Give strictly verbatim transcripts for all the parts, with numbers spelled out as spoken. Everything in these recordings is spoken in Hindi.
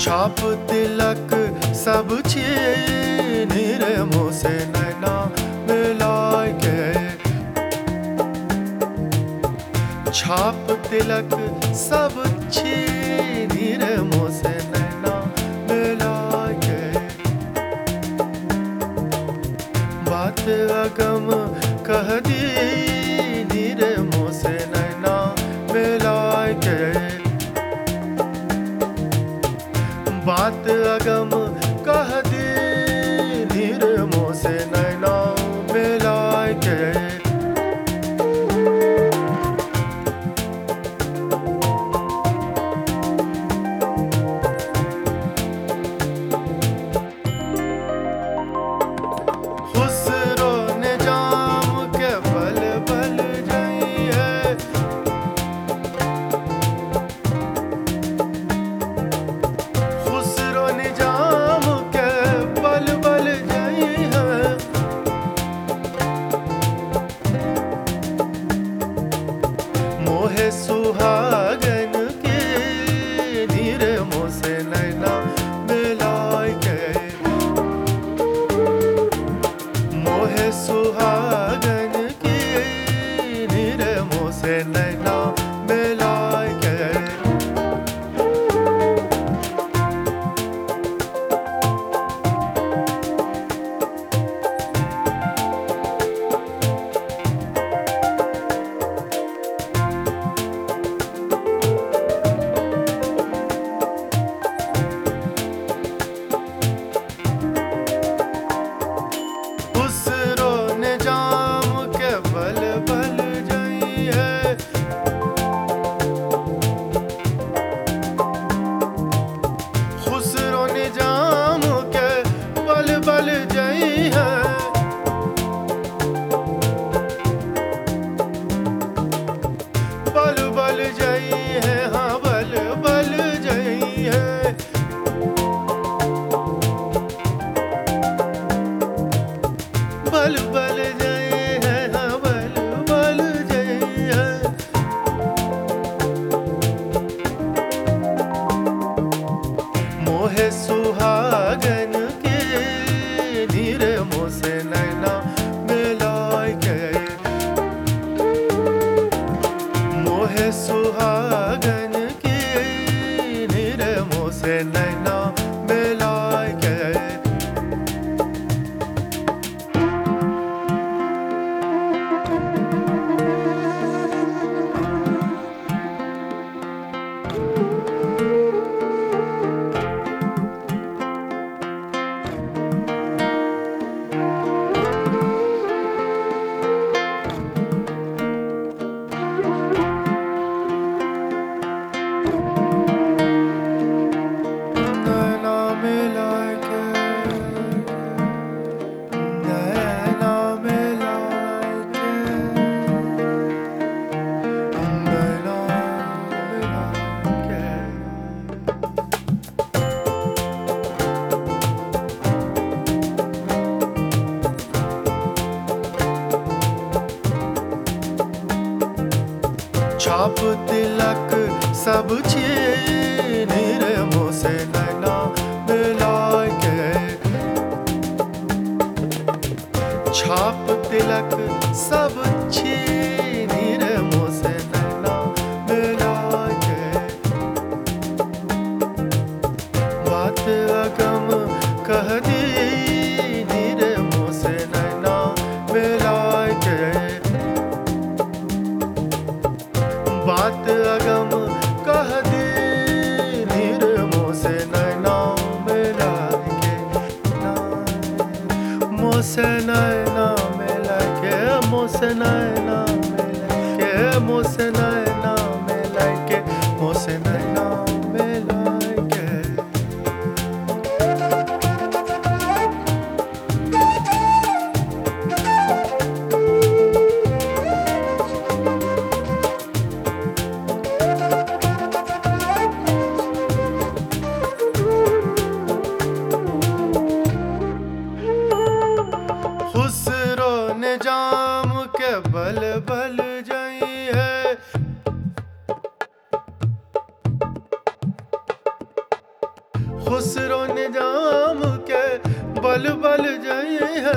छाप तिलक सब छीन रे मोसे नैना मिलाय के। छाप तिलक सब छीन रे मोसे नैना मिलाय के। बात अगम कह दी रे मोसे नैना मिलाय के। बात अगम कह दी नीर मोसे नैना मिलाय के। खुसरो निजाम के बल बल जाइए। खुसरो निजाम के बल बल जाइए। मोहे सुहागन के नीर मोसे नैना मिलाय के। मोहे सुहागन की नीर मोसे नैना मिलाय के। खुसरो निजाम के बल बल जाइए। खुसरो निजाम के बल बल जाइए। बल बल जाइए, हाँ बल बल जाइए। बल बल जाइए, हाँ बल बल जाइए। मोहे सुहागन के नीर मोसे नैना मिलाय के। मोहे सुहागन के नीर मोसे नैना मिलाय के। नैना मिलाय के। नैना मिलाय के। नैना मिलाय के। छाप तिलक सब छीन रे मोसे नैना मिलाय के। छाप तिलक सब छीन रे मोसे नैना मिलाय के। बात अगम कह दी रे मोसे नैना मिलाय के। बात अगम कह दी नीर मोसे नैना मिलाय के। मोसे नैना मिलाय के। मोसे नैना मिलाय के। मोसे नैना मिलाय के। मोसे नैना मिलाय के। खुश खुसरो निजाम के बल बल जई है।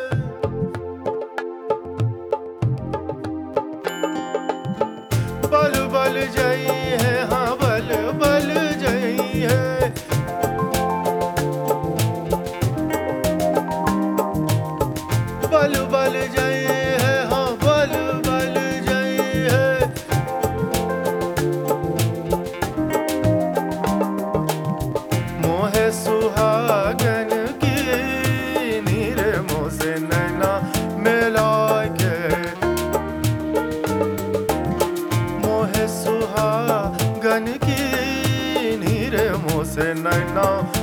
बल बल जई है, हाँ बल बल जई है। बल बल जई है, हाँ बल बल जई है। मोहे सुहागन की नीर मोसे नैना मिला के। मोहे सुहागन की नीर मोसे नैना